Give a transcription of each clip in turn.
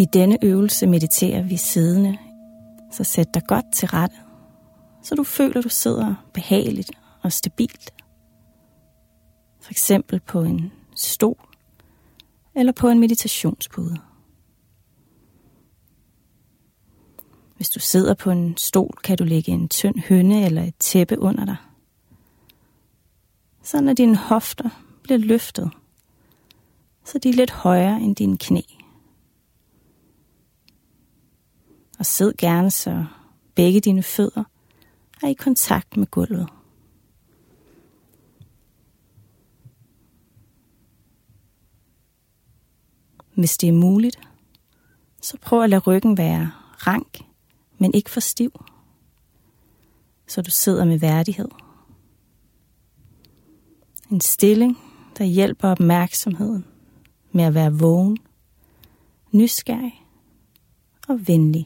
I denne øvelse mediterer vi siddende, så sæt dig godt til rette, så du føler, du sidder behageligt og stabilt. For eksempel på en stol eller på en meditationspude. Hvis du sidder på en stol, kan du lægge en tynd høne eller et tæppe under dig, sådan at dine hofter bliver løftet, så de er lidt højere end dine knæ. Og sid gerne, så begge dine fødder er i kontakt med gulvet. Hvis det er muligt, så prøv at lade ryggen være rank, men ikke for stiv, så du sidder med værdighed. En stilling, der hjælper opmærksomheden med at være vågen, nysgerrig og venlig.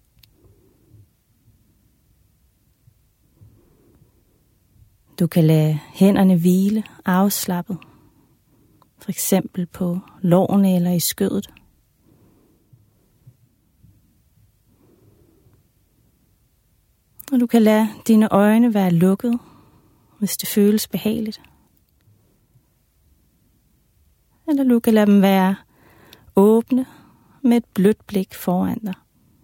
Du kan lade hænderne hvile afslappet, for eksempel på lårene eller i skødet. Og du kan lade dine øjne være lukket, hvis det føles behageligt. Eller du kan lade dem være åbne med et blødt blik foran dig.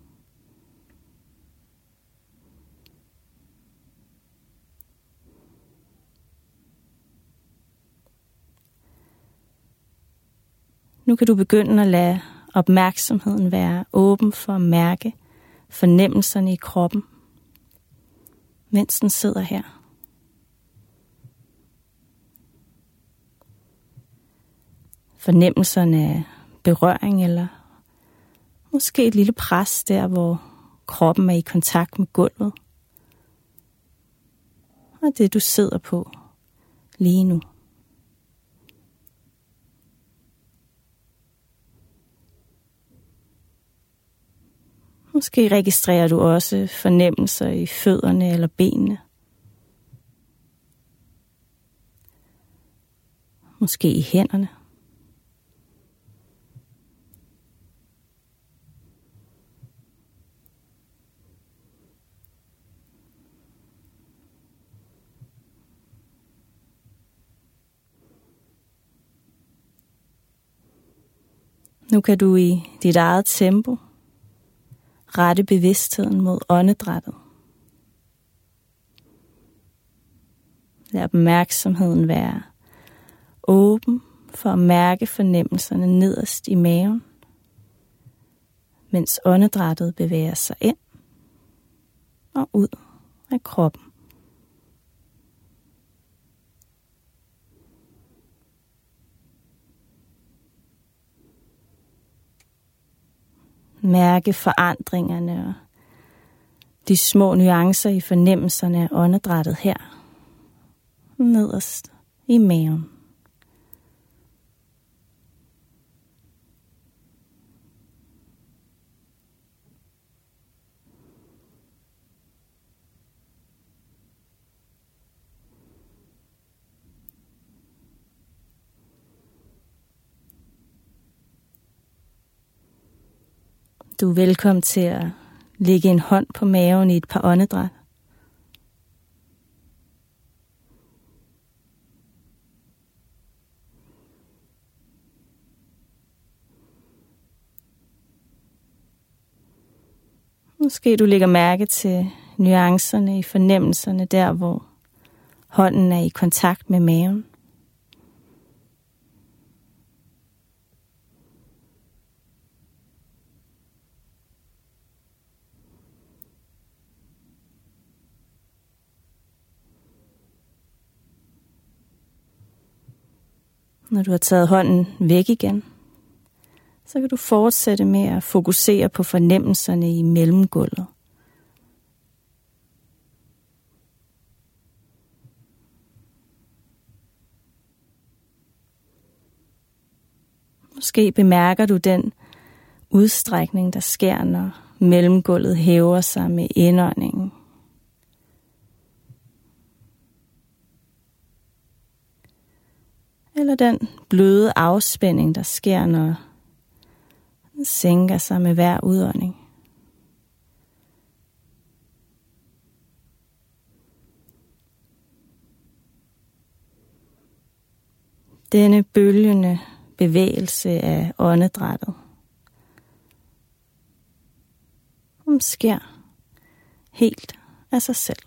Nu kan du begynde at lade opmærksomheden være åben for at mærke fornemmelserne i kroppen, mens den sidder her. Fornemmelserne af berøring eller måske et lille pres der, hvor kroppen er i kontakt med gulvet. Og det du sidder på lige nu. Måske registrerer du også fornemmelser i fødderne eller benene. Måske i hænderne. Nu kan du i dit eget tempo rette bevidstheden mod åndedrættet. Lad opmærksomheden være åben for at mærke fornemmelserne nederst i maven, mens åndedrættet bevæger sig ind og ud af kroppen. Mærke forandringerne og de små nuancer i fornemmelserne af åndedrættet her, nederst i maven. Du er velkommen til at lægge en hånd på maven i et par åndedræt. Måske du lægger mærke til nuancerne i fornemmelserne der, hvor hånden er i kontakt med maven. Når du har taget hånden væk igen, så kan du fortsætte med at fokusere på fornemmelserne i mellemgulvet. Måske bemærker du den udstrækning, der sker, når mellemgulvet hæver sig med indåndingen. Eller den bløde afspænding, der sker, når sænker sig med hver udånding. Denne bølgende bevægelse af åndedrættet sker helt af sig selv.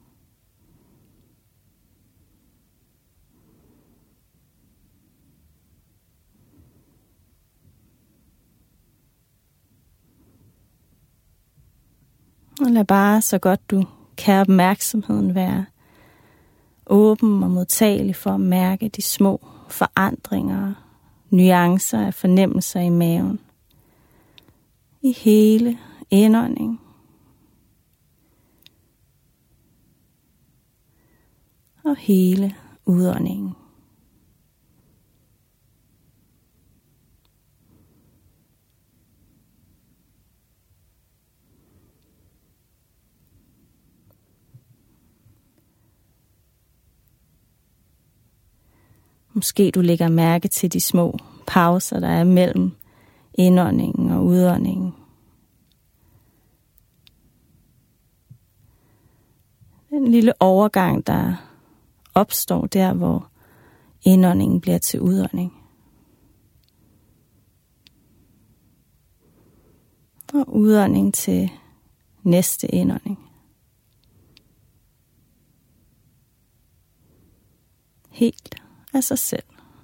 Og lad bare så godt du kan opmærksomheden være åben og modtagelig for at mærke de små forandringer, nuancer af fornemmelser i maven. I hele indånding og hele udåndingen. Måske du lægger mærke til de små pauser, der er mellem indåndingen og udåndingen. Den lille overgang, der opstår der, hvor indåndingen bliver til udånding. Og udånding til næste indånding. Helt af sig selv.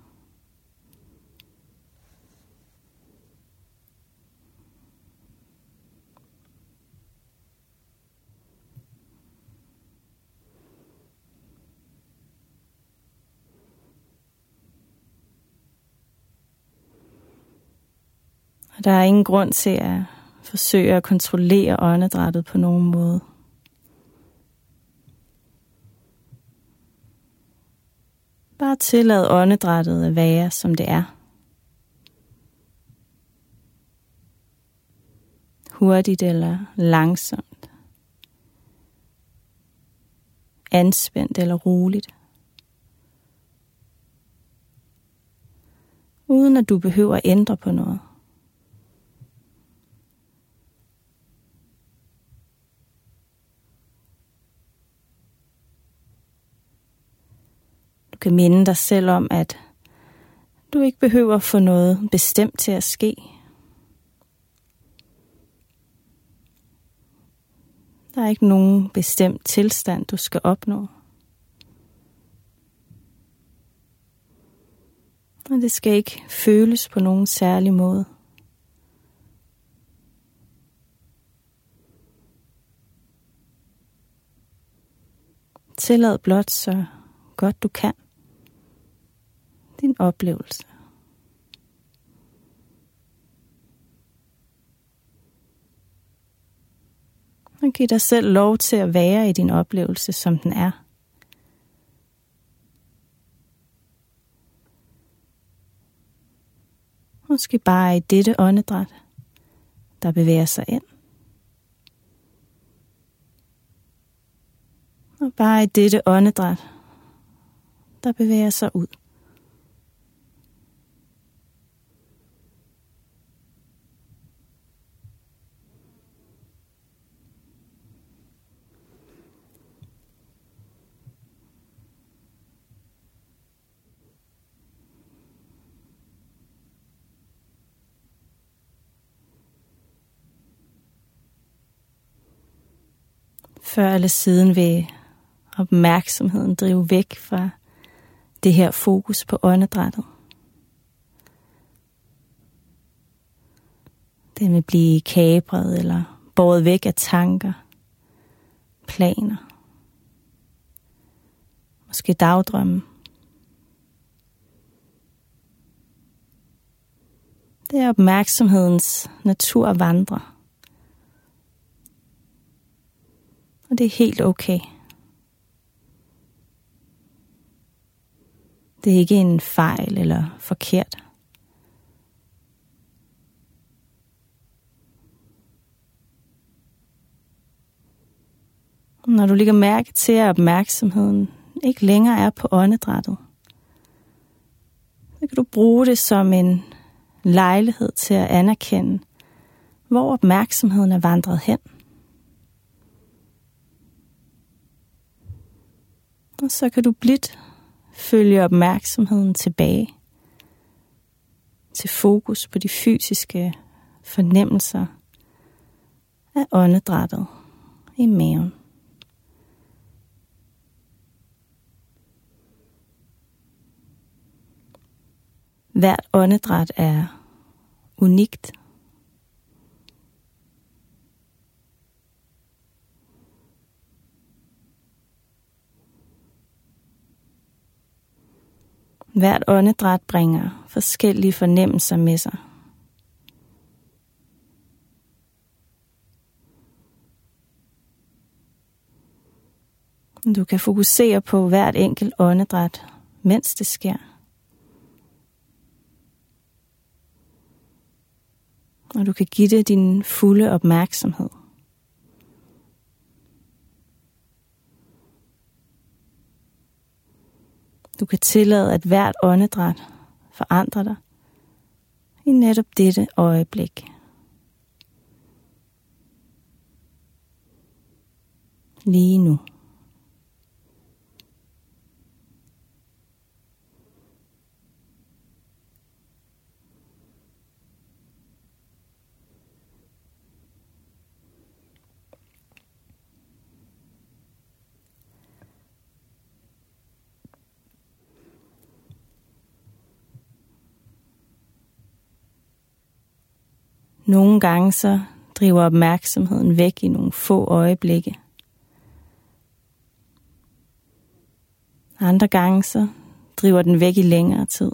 Og der er ingen grund til at forsøge at kontrollere åndedrættet på nogen måde. Bare tillad åndedrættet at være, som det er. Hurtigt eller langsomt. Anspændt eller roligt. Uden at du behøver at ændre på noget. Du kan minde dig selv om, at du ikke behøver at få noget bestemt til at ske. Der er ikke nogen bestemt tilstand, du skal opnå. Og det skal ikke føles på nogen særlig måde. Tillad blot så godt du kan din oplevelse. Og giv dig selv lov til at være i din oplevelse, som den er. Måske bare i dette åndedræt, der bevæger sig ind. Og bare i dette åndedræt, der bevæger sig ud. Før eller siden vil opmærksomheden drive væk fra det her fokus på åndedrættet. Den vil blive kapret eller båret væk af tanker, planer, måske dagdrømme. Det er opmærksomhedens natur at vandre. Og det er helt okay. Det er ikke en fejl eller forkert. Når du lægger mærke til, at opmærksomheden ikke længere er på åndedrættet, så kan du bruge det som en lejlighed til at anerkende, hvor opmærksomheden er vandret hen. Og så kan du blidt følge opmærksomheden tilbage til fokus på de fysiske fornemmelser af åndedrættet i maven. Hvert åndedræt er unikt. Hvert åndedræt bringer forskellige fornemmelser med sig. Du kan fokusere på hvert enkelt åndedræt, mens det sker. Og du kan give det din fulde opmærksomhed. Du kan tillade, at hvert åndedræt forandrer dig i netop dette øjeblik. Lige nu. Nogle gange så driver opmærksomheden væk i nogle få øjeblikke. Andre gange så driver den væk i længere tid.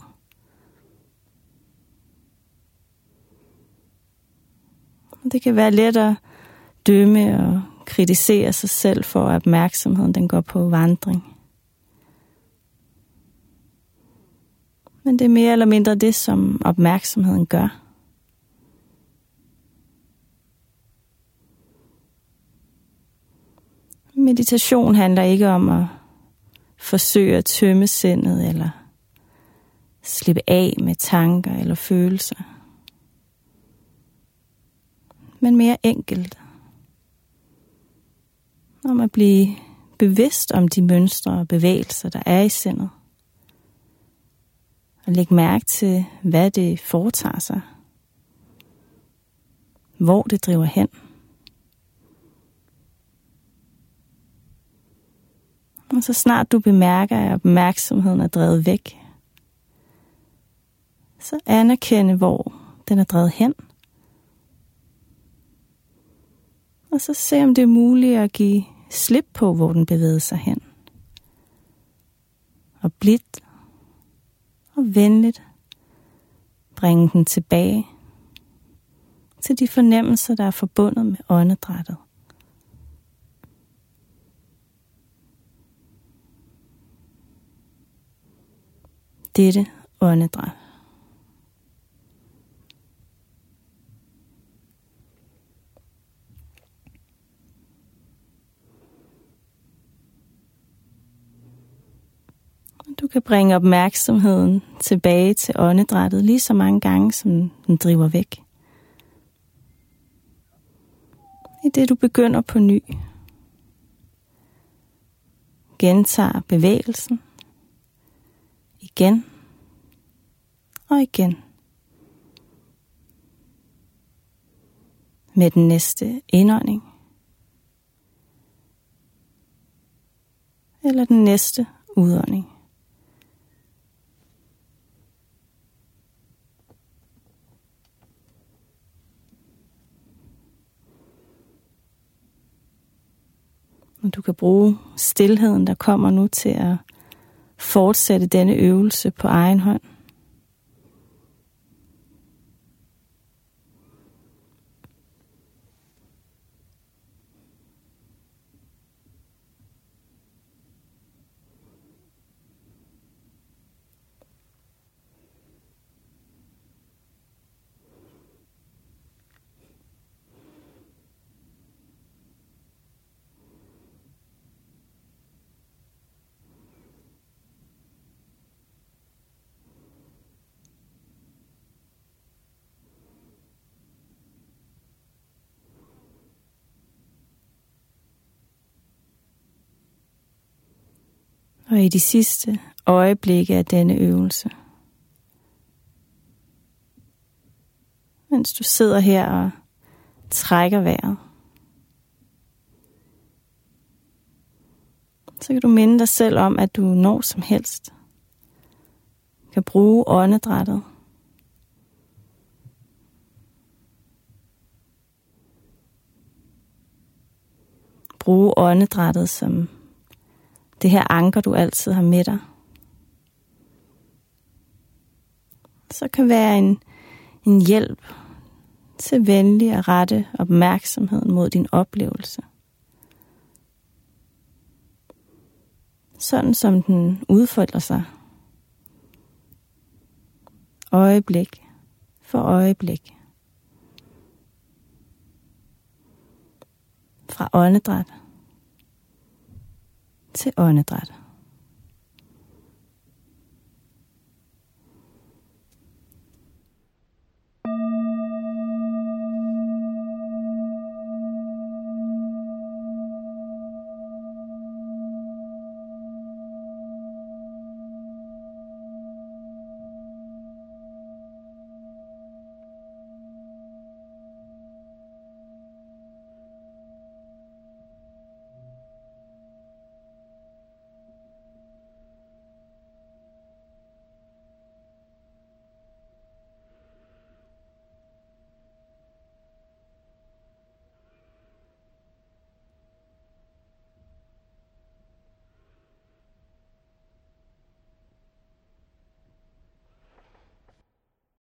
Det kan være let at dømme og kritisere sig selv for, at opmærksomheden den går på vandring. Men det er mere eller mindre det, som opmærksomheden gør. Meditation handler ikke om at forsøge at tømme sindet eller slippe af med tanker eller følelser. Men mere enkelt. Om at blive bevidst om de mønstre og bevægelser, der er i sindet. Og lægge mærke til, hvad det foretager sig. Hvor det driver hen. Og så snart du bemærker, at opmærksomheden er drevet væk, så anerkende, hvor den er drevet hen. Og så se, om det er muligt at give slip på, hvor den bevæger sig hen. Og blidt og venligt bringe den tilbage til de fornemmelser, der er forbundet med åndedrættet. Dette åndedræt. Du kan bringe opmærksomheden tilbage til åndedrættet lige så mange gange, som den driver væk. I det du begynder på ny. Gentager bevægelsen. Igen og igen. Med den næste indånding. Eller den næste udånding. Og du kan bruge stilheden, der kommer nu, til at fortsætte denne øvelse på egen hånd. Og i de sidste øjeblikke af denne øvelse, mens du sidder her og trækker vejret, så kan du minde dig selv om, at du når som helst kan bruge åndedrættet som det her anker, du altid har med dig. Så kan være en hjælp til venlig at rette opmærksomheden mod din oplevelse. Sådan som den udfolder sig. Øjeblik for øjeblik. Fra åndedræt til åndedræt.